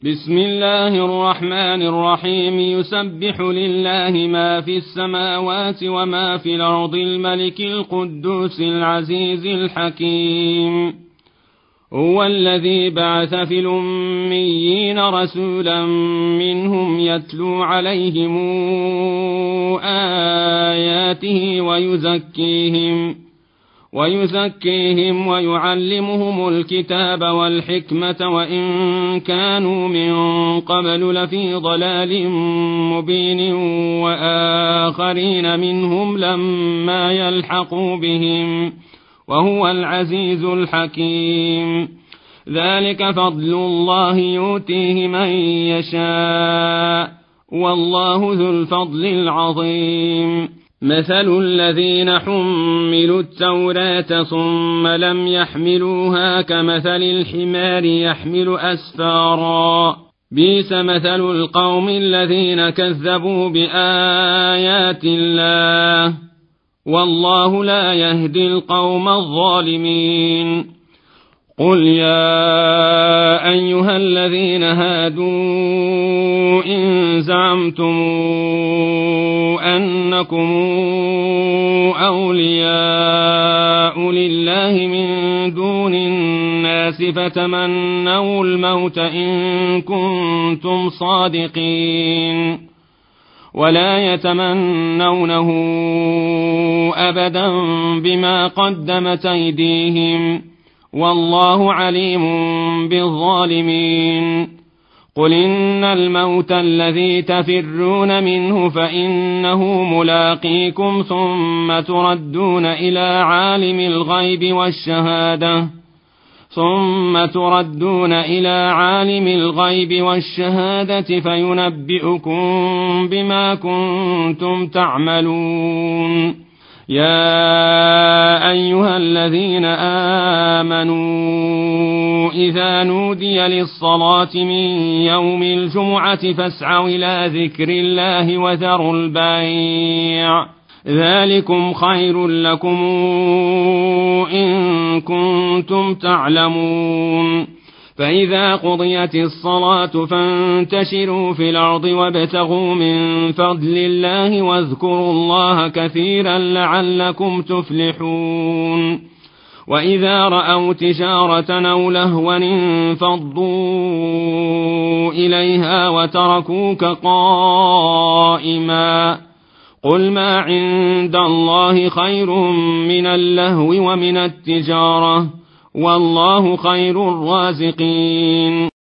بسم الله الرحمن الرحيم. يسبح لله ما في السماوات وما في الأرض الملك القدوس العزيز الحكيم. هو الذي بعث في الأميين رسولا منهم يتلو عليهم آياته ويزكيهم ويعلمهم الكتاب والحكمة وإن كانوا من قبل لفي ضلال مبين وآخرين منهم لما يلحقوا بهم وهو العزيز الحكيم. ذلك فضل الله يؤتيه من يشاء والله ذو الفضل العظيم. مثل الذين حملوا التوراة ثم لم يحملوها كمثل الحمار يحمل أسفارا بئس مثل القوم الذين كذبوا بآيات الله والله لا يهدي القوم الظالمين. قل يا أيها الذين هادوا إن زعمتم أنكم أولياء لله من دون الناس فتمنوا الموت إن كنتم صادقين ولا يتمنونه أبدا بما قدمت أيديهم والله عليم بالظالمين. قل إن الموت الذي تفرون منه فإنه ملاقيكم ثم تردون إلى عالم الغيب والشهادة فينبئكم بما كنتم تعملون. يا أيها الذين آمنوا إذا نودي للصلاة من يوم الجمعة فاسعوا إلى ذكر الله وذروا البيع ذلكم خير لكم إن كنتم تعلمون. فإذا قضيت الصلاة فانتشروا في الأرض وابتغوا من فضل الله واذكروا الله كثيرا لعلكم تفلحون. وإذا رأوا تجارة أو لهوا انفضوا إليها وتركوك قائما قل ما عند الله خير من اللهو ومن التجارة والله خير الرازقين.